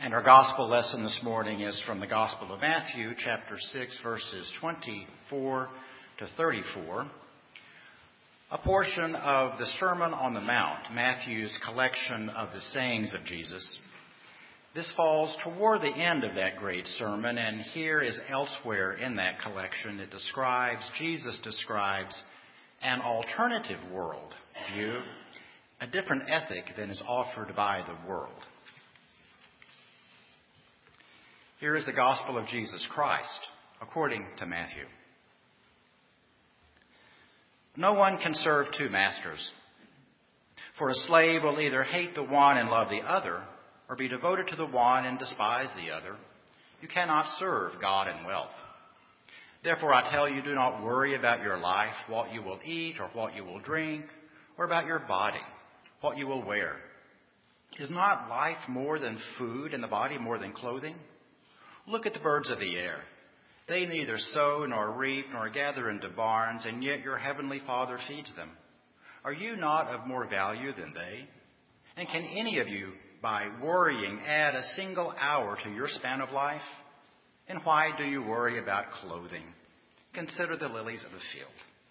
And our gospel lesson this morning is from the Gospel of Matthew, chapter 6, verses 24 to 34. A portion of the Sermon on the Mount, Matthew's collection of the sayings of Jesus. This falls toward the end of that great sermon, and here as elsewhere in that collection, Jesus describes an alternative world view, a different ethic than is offered by the world. Here is the gospel of Jesus Christ, according to Matthew. No one can serve two masters, for a slave will either hate the one and love the other, or be devoted to the one and despise the other. You cannot serve God and wealth. Therefore I tell you, do not worry about your life, what you will eat or what you will drink, or about your body, what you will wear. Is not life more than food and the body more than clothing? Look at the birds of the air. They neither sow nor reap nor gather into barns, and yet your heavenly Father feeds them. Are you not of more value than they? And can any of you, by worrying, add a single hour to your span of life? And why do you worry about clothing? Consider the lilies of the field,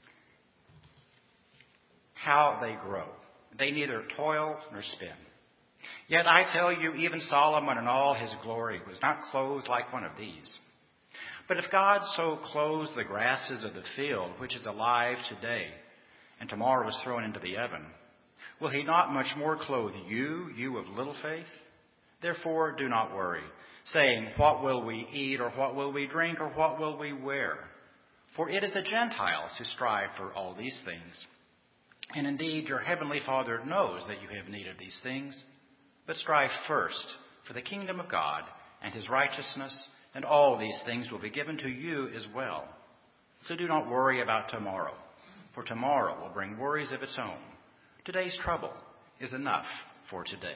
how they grow. They neither toil nor spin. Yet I tell you, even Solomon in all his glory was not clothed like one of these. But if God so clothes the grasses of the field, which is alive today, and tomorrow is thrown into the oven, will he not much more clothe you, you of little faith? Therefore do not worry, saying, what will we eat, or what will we drink, or what will we wear? For it is the Gentiles who strive for all these things. And indeed your heavenly Father knows that you have need of these things. But strive first for the kingdom of God and his righteousness, and all these things will be given to you as well. So do not worry about tomorrow, for tomorrow will bring worries of its own. Today's trouble is enough for today.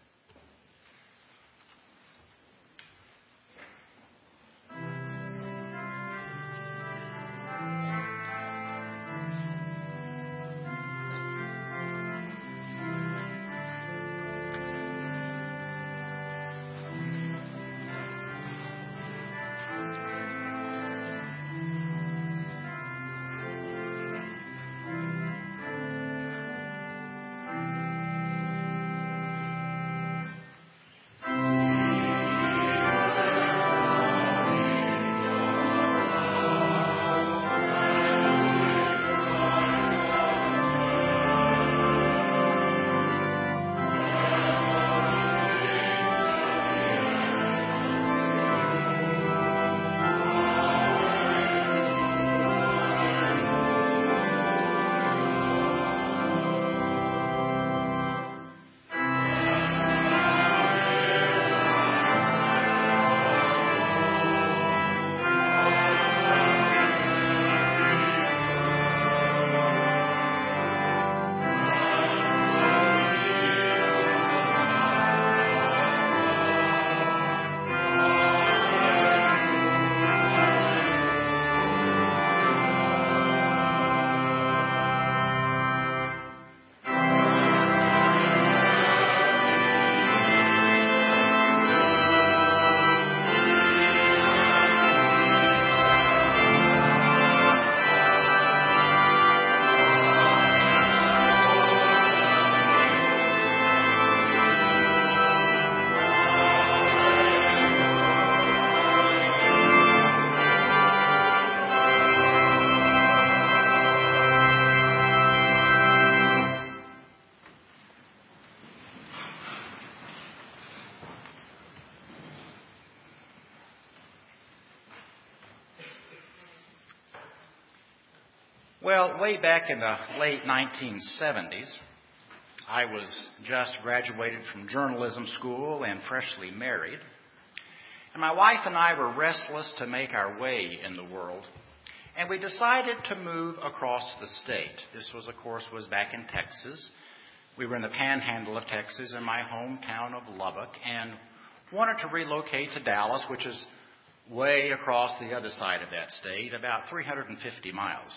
Well, way back in the late 1970s, I was just graduated from journalism school and freshly married. And my wife and I were restless to make our way in the world. And we decided to move across the state. This was, of course, back in Texas. We were in the panhandle of Texas in my hometown of Lubbock and wanted to relocate to Dallas, which is way across the other side of that state, about 350 miles.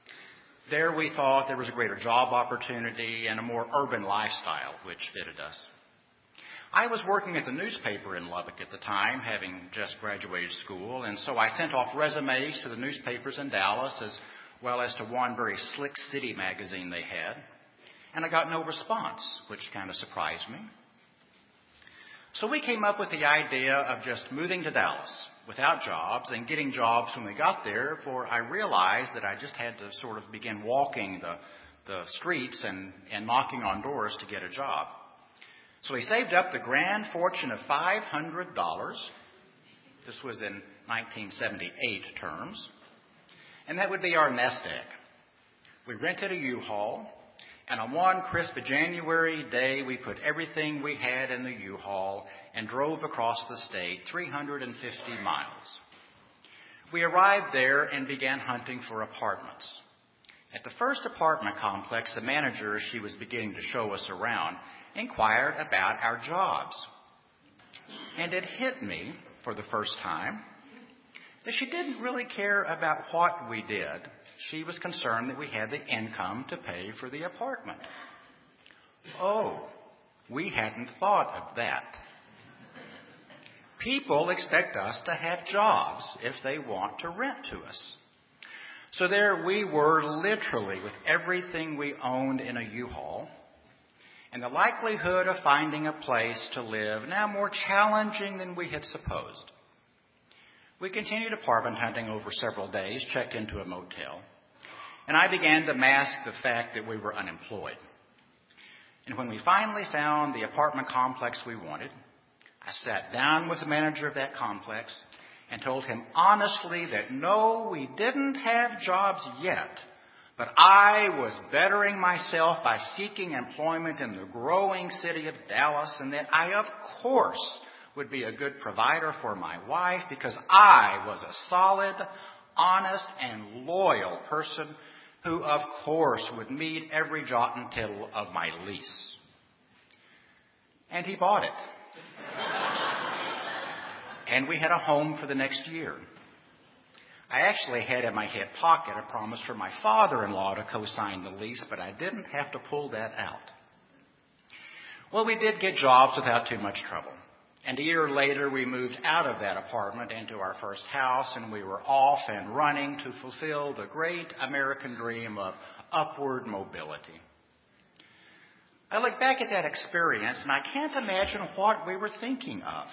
There we thought there was a greater job opportunity and a more urban lifestyle, which fitted us. I was working at the newspaper in Lubbock at the time, having just graduated school, and so I sent off resumes to the newspapers in Dallas as well as to one very slick city magazine they had, and I got no response, which kind of surprised me. So we came up with the idea of just moving to Dallas without jobs and getting jobs when we got there, for I realized that I just had to sort of begin walking the streets and knocking on doors to get a job. So we saved up the grand fortune of $500. This was in 1978 terms. And that would be our nest egg. We rented a U-Haul, and on one crisp January day, we put everything we had in the U-Haul and drove across the state 350 miles. We arrived there and began hunting for apartments. At the first apartment complex, the manager, as she was beginning to show us around, inquired about our jobs. And it hit me, for the first time, that she didn't really care about what we did. She was concerned that we had the income to pay for the apartment. Oh, we hadn't thought of that. People expect us to have jobs if they want to rent to us. So there we were, literally, with everything we owned in a U-Haul, and the likelihood of finding a place to live now more challenging than we had supposed. We continued apartment hunting over several days, checked into a motel, and I began to mask the fact that we were unemployed. And when we finally found the apartment complex we wanted, I sat down with the manager of that complex and told him honestly that no, we didn't have jobs yet, but I was bettering myself by seeking employment in the growing city of Dallas, and that I, of course, would be a good provider for my wife because I was a solid, honest, and loyal person who, of course, would meet every jot and tittle of my lease. And he bought it. And we had a home for the next year. I actually had in my hip pocket a promise from my father-in-law to co-sign the lease, but I didn't have to pull that out. Well, we did get jobs without too much trouble. And a year later, we moved out of that apartment into our first house, and we were off and running to fulfill the great American dream of upward mobility. I look back at that experience, and I can't imagine what we were thinking of.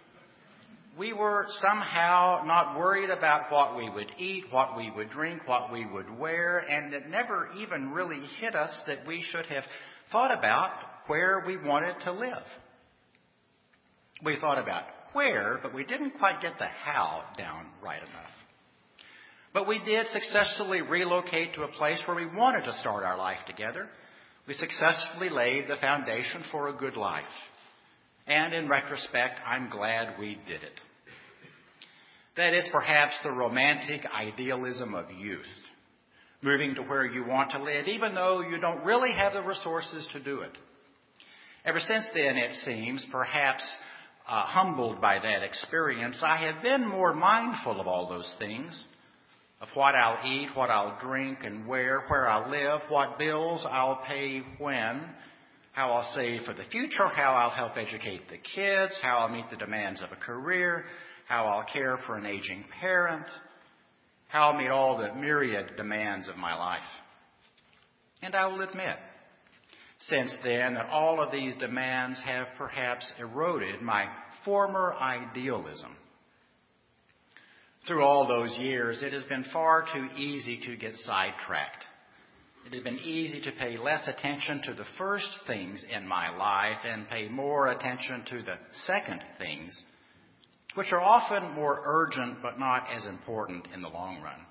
We were somehow not worried about what we would eat, what we would drink, what we would wear, and it never even really hit us that we should have thought about where we wanted to live. We thought about where, but we didn't quite get the how down right enough. But we did successfully relocate to a place where we wanted to start our life together. We successfully laid the foundation for a good life. And in retrospect, I'm glad we did it. That is perhaps the romantic idealism of youth, moving to where you want to live, even though you don't really have the resources to do it. Ever since then, it seems, perhaps humbled by that experience, I have been more mindful of all those things, of what I'll eat, what I'll drink and where I'll live, what bills I'll pay when, how I'll save for the future, how I'll help educate the kids, how I'll meet the demands of a career, how I'll care for an aging parent, how I'll meet all the myriad demands of my life. And I will admit, since then, that all of these demands have perhaps eroded my former idealism. Through all those years, it has been far too easy to get sidetracked. It has been easy to pay less attention to the first things in my life and pay more attention to the second things, which are often more urgent but not as important in the long run.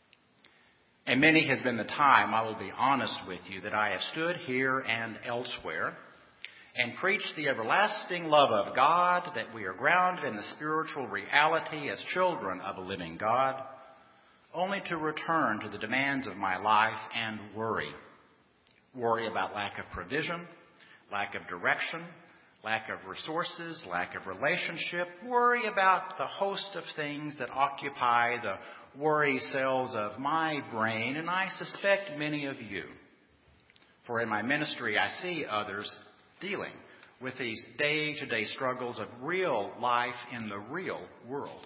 And many has been the time, I will be honest with you, that I have stood here and elsewhere and preached the everlasting love of God, that we are grounded in the spiritual reality as children of a living God, only to return to the demands of my life and worry. Worry about lack of provision, lack of direction, lack of resources, lack of relationship. Worry about the host of things that occupy the worry cells of my brain, and I suspect many of you. For in my ministry, I see others dealing with these day-to-day struggles of real life in the real world.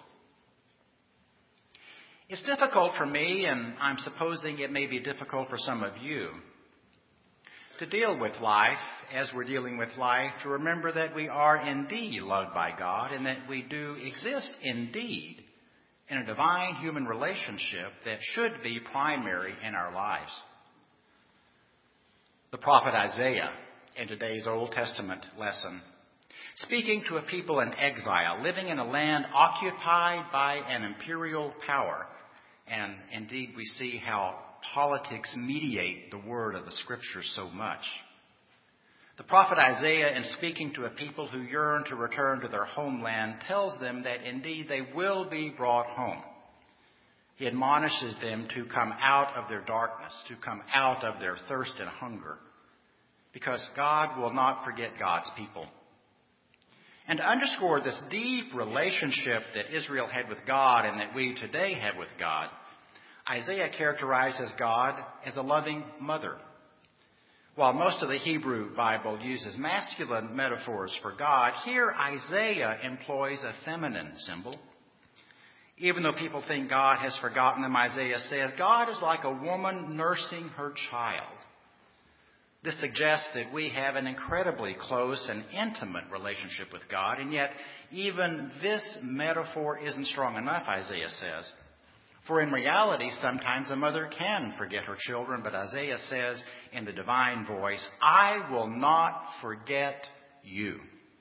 It's difficult for me, and I'm supposing it may be difficult for some of you, to deal with life as we're dealing with life, to remember that we are indeed loved by God and that we do exist indeed in a divine human relationship that should be primary in our lives. The prophet Isaiah, in today's Old Testament lesson, speaking to a people in exile, living in a land occupied by an imperial power, and indeed we see how politics mediate the word of the Scriptures so much. The prophet Isaiah, in speaking to a people who yearn to return to their homeland, tells them that indeed they will be brought home. He admonishes them to come out of their darkness, to come out of their thirst and hunger, because God will not forget God's people. And to underscore this deep relationship that Israel had with God and that we today have with God, Isaiah characterizes God as a loving mother. While most of the Hebrew Bible uses masculine metaphors for God, here Isaiah employs a feminine symbol. Even though people think God has forgotten them, Isaiah says, God is like a woman nursing her child. This suggests that we have an incredibly close and intimate relationship with God, and yet even this metaphor isn't strong enough, Isaiah says. For in reality, sometimes a mother can forget her children, but Isaiah says in the divine voice, I will not forget you.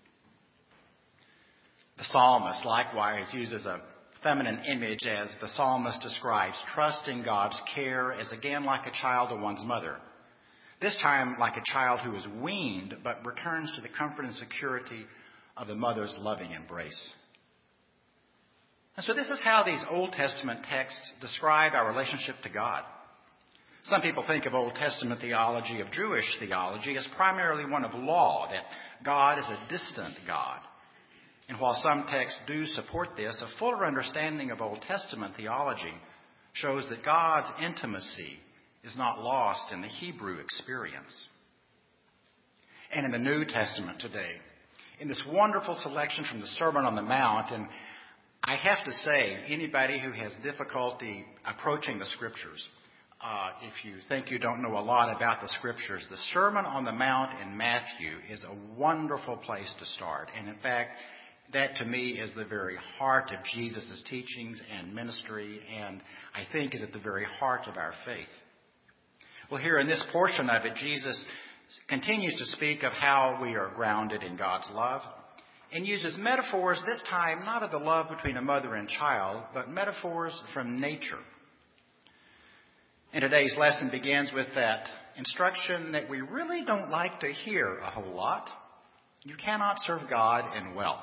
The psalmist likewise uses a feminine image as the psalmist describes trusting God's care as again like a child to one's mother. This time like a child who is weaned but returns to the comfort and security of the mother's loving embrace. And so this is how these Old Testament texts describe our relationship to God. Some people think of Old Testament theology, of Jewish theology, as primarily one of law, that God is a distant God. And while some texts do support this, a fuller understanding of Old Testament theology shows that God's intimacy is not lost in the Hebrew experience. And in the New Testament today, in this wonderful selection from the Sermon on the Mount, and I have to say, anybody who has difficulty approaching the Scriptures, if you think you don't know a lot about the Scriptures, the Sermon on the Mount in Matthew is a wonderful place to start. And in fact, that to me is the very heart of Jesus' teachings and ministry, and I think is at the very heart of our faith. Well, here in this portion of it, Jesus continues to speak of how we are grounded in God's love, and uses metaphors, this time not of the love between a mother and child, but metaphors from nature. And today's lesson begins with that instruction that we really don't like to hear a whole lot. You cannot serve God in wealth.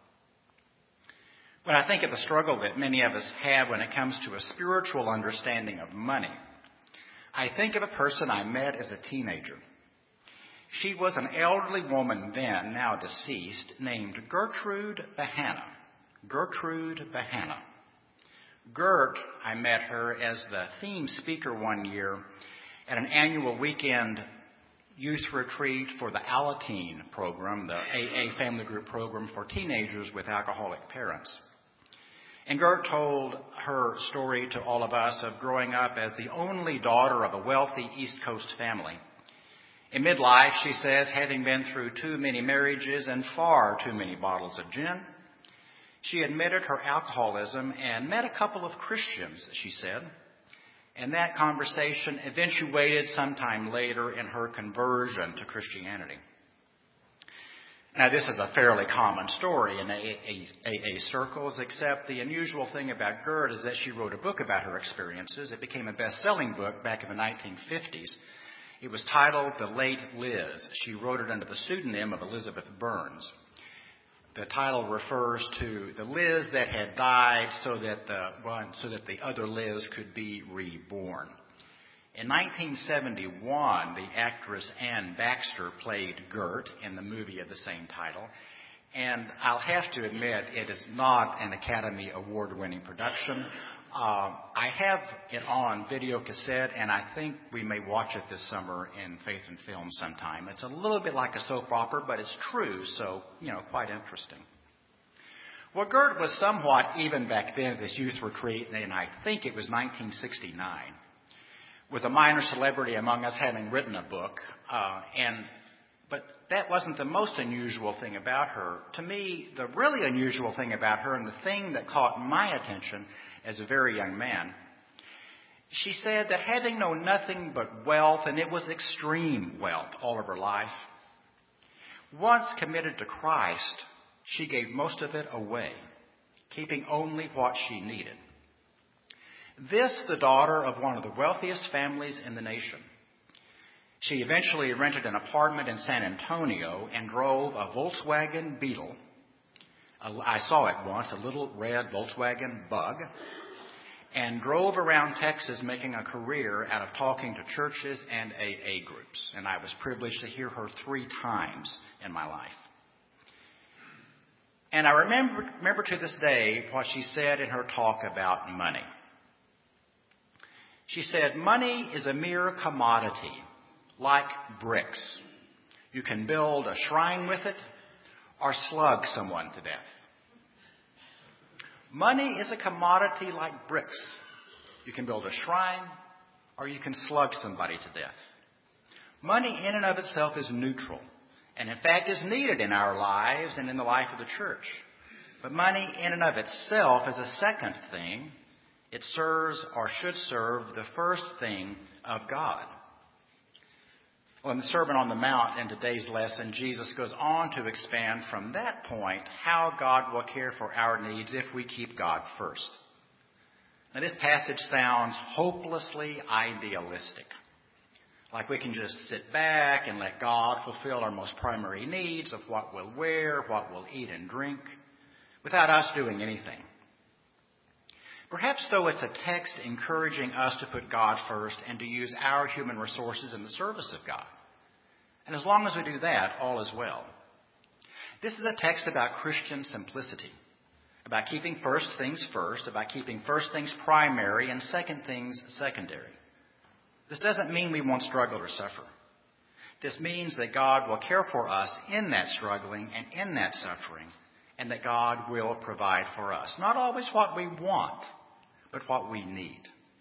When I think of the struggle that many of us have when it comes to a spiritual understanding of money, I think of a person I met as a teenager. She was an elderly woman then, now deceased, named Gertrude Bahana. Gertrude Bahana. Gert, I met her as the theme speaker one year at an annual weekend youth retreat for the Alateen program, the AA family group program for teenagers with alcoholic parents. And Gert told her story to all of us of growing up as the only daughter of a wealthy East Coast family. In midlife, she says, having been through too many marriages and far too many bottles of gin, she admitted her alcoholism and met a couple of Christians, she said. And that conversation eventuated sometime later in her conversion to Christianity. Now, this is a fairly common story in AA circles, except the unusual thing about Gert is that she wrote a book about her experiences. It became a best-selling book back in the 1950s. It was titled The Late Liz. She wrote it under the pseudonym of Elizabeth Burns. The title refers to the Liz that had died so that the other Liz could be reborn. In 1971, the actress Ann Baxter played Gert in the movie of the same title. And I'll have to admit, it is not an Academy Award-winning production. I have it on video cassette, and I think we may watch it this summer in Faith and Film sometime. It's a little bit like a soap opera, but it's true, so, quite interesting. Well, Gert was somewhat, even back then at this youth retreat, and I think it was 1969, was a minor celebrity among us, having written a book. But that wasn't the most unusual thing about her. To me, the really unusual thing about her, and the thing that caught my attention as a very young man, she said that having known nothing but wealth, and it was extreme wealth all of her life, once committed to Christ, she gave most of it away, keeping only what she needed. This, the daughter of one of the wealthiest families in the nation. She eventually rented an apartment in San Antonio and drove a Volkswagen Beetle. I saw it once, a little red Volkswagen Bug, and drove around Texas making a career out of talking to churches and AA groups. And I was privileged to hear her 3 times in my life. And I remember to this day what she said in her talk about money. She said, "Money is a mere commodity, like bricks. You can build a shrine with it or slug someone to death." Money is a commodity like bricks. You can build a shrine or you can slug somebody to death. Money in and of itself is neutral, and in fact is needed in our lives and in the life of the church. But money in and of itself is a second thing. It serves or should serve the first thing of God. Well, in the Sermon on the Mount in today's lesson, Jesus goes on to expand from that point how God will care for our needs if we keep God first. Now, this passage sounds hopelessly idealistic. Like we can just sit back and let God fulfill our most primary needs of what we'll wear, what we'll eat and drink, without us doing anything. Perhaps, though, it's a text encouraging us to put God first and to use our human resources in the service of God. And as long as we do that, all is well. This is a text about Christian simplicity, about keeping first things first, about keeping first things primary and second things secondary. This doesn't mean we won't struggle or suffer. This means that God will care for us in that struggling and in that suffering, and that God will provide for us. Not always what we want, but what we need.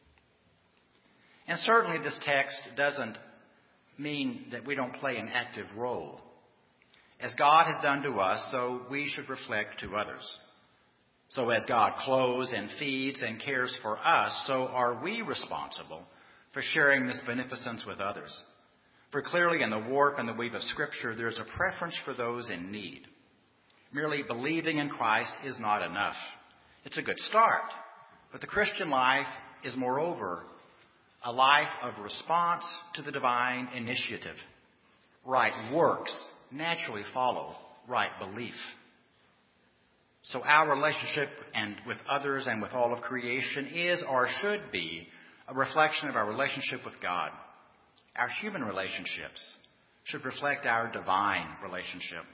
And certainly this text doesn't mean that we don't play an active role. As God has done to us, so we should reflect to others. So as God clothes and feeds and cares for us, so are we responsible for sharing this beneficence with others. For clearly in the warp and the weave of Scripture, there is a preference for those in need. Merely believing in Christ is not enough. It's a good start. But the Christian life is, moreover, a life of response to the divine initiative. Right works naturally follow right belief. So our relationship and with others and with all of creation is or should be a reflection of our relationship with God. Our human relationships should reflect our divine relationship.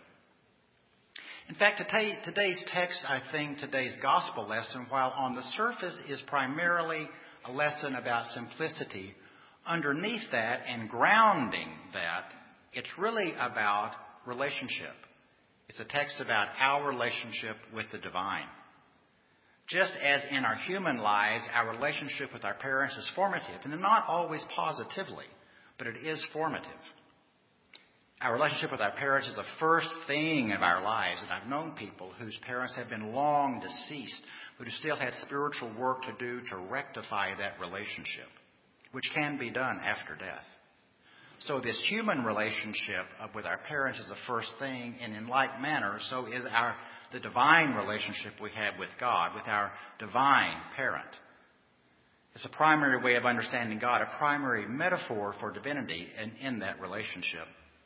In fact, today's text, I think, today's gospel lesson, while on the surface is primarily a lesson about simplicity, underneath that and grounding that, it's really about relationship. It's a text about our relationship with the divine. Just as in our human lives, our relationship with our parents is formative, and not always positively, but it is formative. Our relationship with our parents is the first thing of our lives, and I've known people whose parents have been long deceased, but who still had spiritual work to do to rectify that relationship, which can be done after death. So this human relationship with our parents is the first thing, and in like manner, so is the divine relationship we have with God, with our divine parent. It's a primary way of understanding God, a primary metaphor for divinity in that relationship.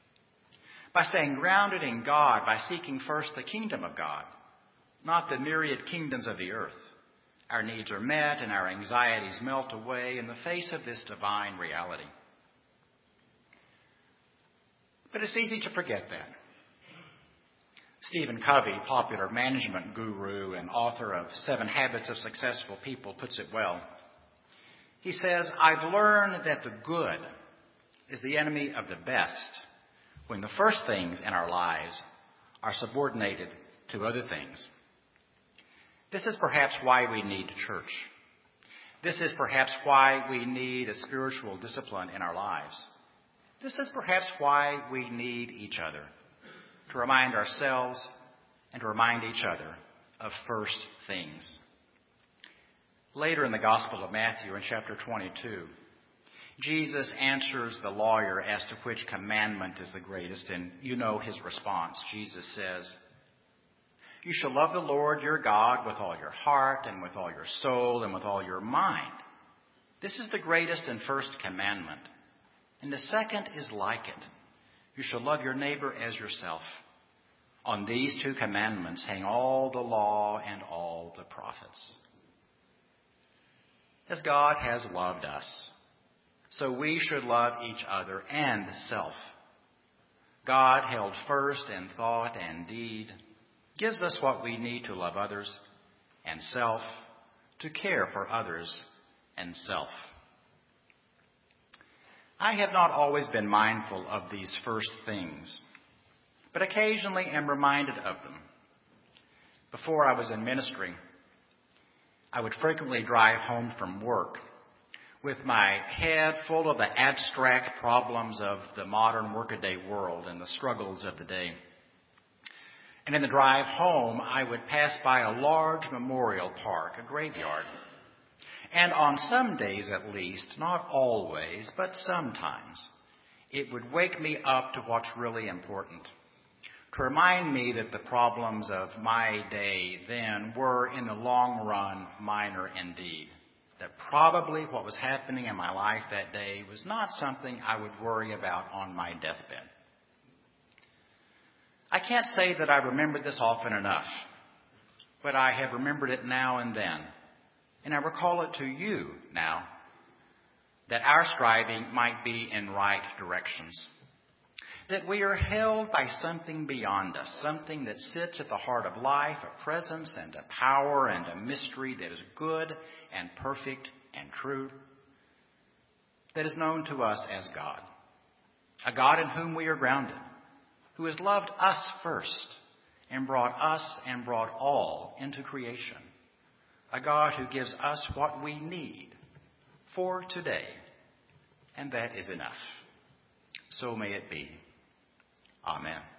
By staying grounded in God, by seeking first the kingdom of God, not the myriad kingdoms of the earth, our needs are met and our anxieties melt away in the face of this divine reality. But it's easy to forget that. Stephen Covey, popular management guru and author of 7 Habits of Successful People, puts it well. He says, "I've learned that the good is the enemy of the best when the first things in our lives are subordinated to other things." This is perhaps why we need church. This is perhaps why we need a spiritual discipline in our lives. This is perhaps why we need each other, to remind ourselves and to remind each other of first things. Later in the Gospel of Matthew, in chapter 22, Jesus answers the lawyer as to which commandment is the greatest, and you know his response. Jesus says, "You shall love the Lord your God with all your heart and with all your soul and with all your mind. This is the greatest and first commandment. And the second is like it. You shall love your neighbor as yourself. On these 2 commandments hang all the law and all the prophets." As God has loved us, so we should love each other and self. God, held first in thought and deed, gives us what we need to love others and self, to care for others and self. I have not always been mindful of these first things, but occasionally am reminded of them. Before I was in ministry, I would frequently drive home from work with my head full of the abstract problems of the modern workaday world and the struggles of the day. And in the drive home, I would pass by a large memorial park, a graveyard. And on some days at least, not always, but sometimes, it would wake me up to what's really important, to remind me that the problems of my day then were, in the long run, minor indeed. That probably what was happening in my life that day was not something I would worry about on my deathbed. I can't say that I remember this often enough, but I have remembered it now and then. And I recall it to you now, that our striving might be in right directions. That we are held by something beyond us, something that sits at the heart of life, a presence and a power and a mystery that is good and perfect and true, that is known to us as God. A God in whom we are grounded, who has loved us first and brought all into creation. A God who gives us what we need for today, and that is enough. So may it be. Amen.